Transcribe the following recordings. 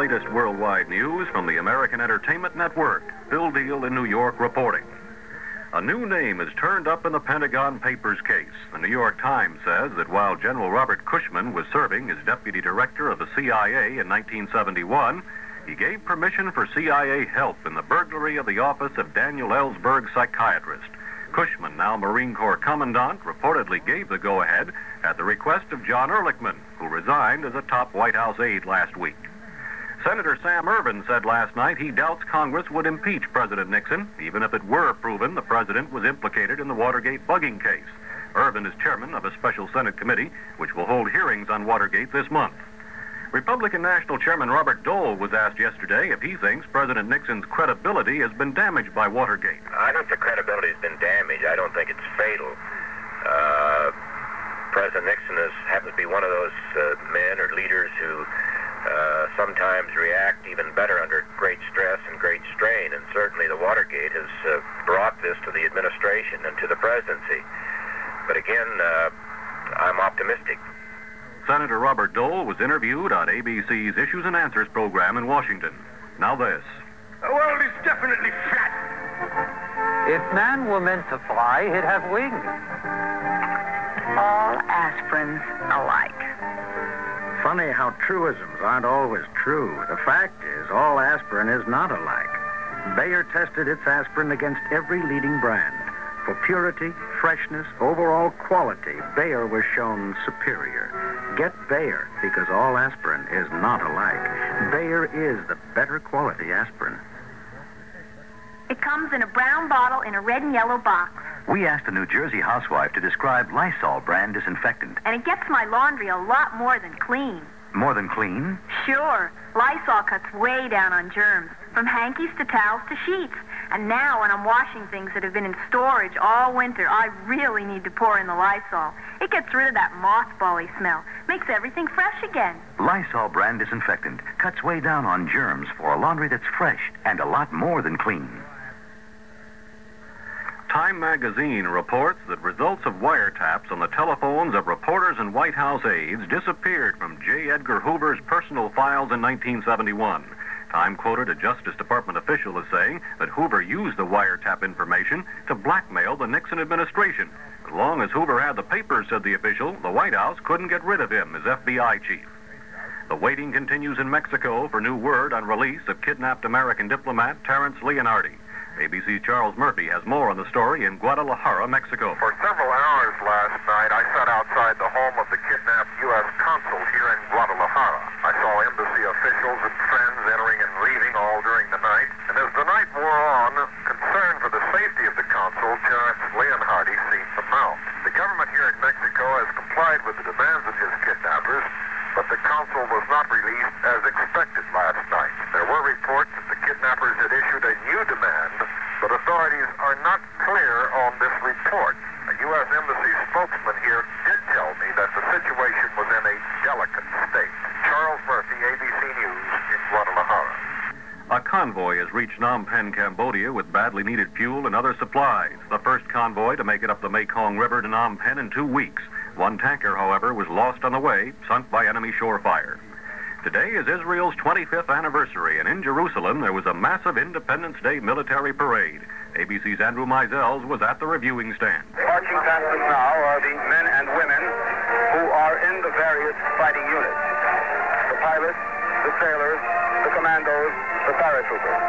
latest worldwide news from the American Entertainment Network. Phil Deal in New York reporting. A new name is turned up in the Pentagon Papers case. The New York Times says that while General Robert Cushman was serving as deputy director of the CIA in 1971, he gave permission for CIA help in the burglary of the office of Daniel Ellsberg, psychiatrist. Cushman, now Marine Corps Commandant, reportedly gave the go-ahead at the request of John Ehrlichman, who resigned as a top White House aide last week. Senator Sam Ervin said last night he doubts Congress would impeach President Nixon, even if it were proven the president was implicated in the Watergate bugging case. Ervin is chairman of a special Senate committee, which will hold hearings on Watergate this month. Republican National Chairman Robert Dole was asked yesterday if he thinks President Nixon's credibility has been damaged by Watergate. I think the credibility has been damaged. I don't think it's fatal. President Nixon happens to be one of those men or leaders who sometimes react even better under great stress and great strain, and certainly the Watergate has brought this to the administration and to the presidency. But again, I'm optimistic. Senator Robert Dole was interviewed on ABC's Issues and Answers program in Washington. Now this. The world is definitely flat. If man were meant to fly, he'd have wings. All aspirins alike. Funny how truisms aren't always true. The fact is, all aspirin is not alike. Bayer tested its aspirin against every leading brand. For purity, freshness, overall quality, Bayer was shown superior. Get Bayer, because all aspirin is not alike. Bayer is the better quality aspirin. It comes in a brown bottle in a red and yellow box. We asked a New Jersey housewife to describe Lysol brand disinfectant. And it gets my laundry a lot more than clean. More than clean? Sure. Lysol cuts way down on germs, from hankies to towels to sheets. And now when I'm washing things that have been in storage all winter, I really need to pour in the Lysol. It gets rid of that mothbally smell, makes everything fresh again. Lysol brand disinfectant cuts way down on germs for a laundry that's fresh and a lot more than clean. Time magazine reports that results of wiretaps on the telephones of reporters and White House aides disappeared from J. Edgar Hoover's personal files in 1971. Time quoted a Justice Department official as saying that Hoover used the wiretap information to blackmail the Nixon administration. As long as Hoover had the papers, said the official, the White House couldn't get rid of him as FBI chief. The waiting continues in Mexico for new word on release of kidnapped American diplomat Terrence Leonardi. ABC's Charles Murphy has more on the story in Guadalajara, Mexico. For several hours last night, I sat outside the home of the kidnapped U.S. consul here in Guadalajara. I saw embassy officials and friends entering and leaving all during the night. And as the night wore on, concern for the safety of the consul, Terrence Leonardi, seemed to mount. The government here in Mexico has complied with the demands of his kidnappers, but the consul was not released as expected last night. There were reports that the kidnappers had issued a new demand, but authorities are not clear on this report. A U.S. Embassy spokesman here did tell me that the situation was in a delicate state. Charles Murphy, ABC News, in Guadalajara. A convoy has reached Phnom Penh, Cambodia with badly needed fuel and other supplies. The first convoy to make it up the Mekong River to Phnom Penh in 2 weeks. One tanker, however, was lost on the way, sunk by enemy shore fire. Today is Israel's 25th anniversary, and in Jerusalem there was a massive Independence Day military parade. ABC's Andrew Meisels was at the reviewing stand. Marching past us now are the men and women who are in the various fighting units. The pilots, the sailors, the commandos, the paratroopers.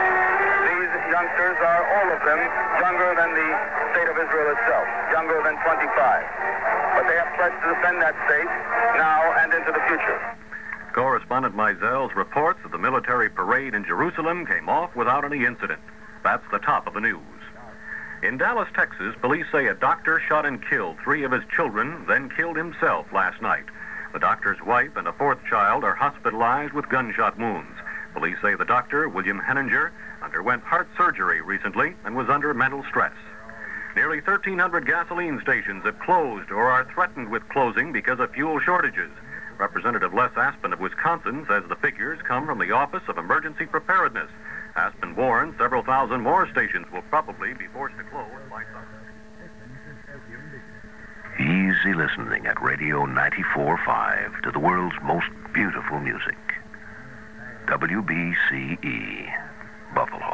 These youngsters are all of them younger than the state of Israel itself, younger than 25. But they have pledged to defend that state now and into the future. Correspondent Meisels reports that the military parade in Jerusalem came off without any incident. That's the top of the news. In Dallas, Texas, police say a doctor shot and killed 3 of his children, then killed himself last night. The doctor's wife and a 4th child are hospitalized with gunshot wounds. Police say the doctor, William Henninger, underwent heart surgery recently and was under mental stress. Nearly 1,300 gasoline stations have closed or are threatened with closing because of fuel shortages. Representative Les Aspin of Wisconsin says the figures come from the Office of Emergency Preparedness. Aspin warns several thousand more stations will probably be forced to close by summer. Easy listening at Radio 94.5 to the world's most beautiful music. WBCE, Buffalo.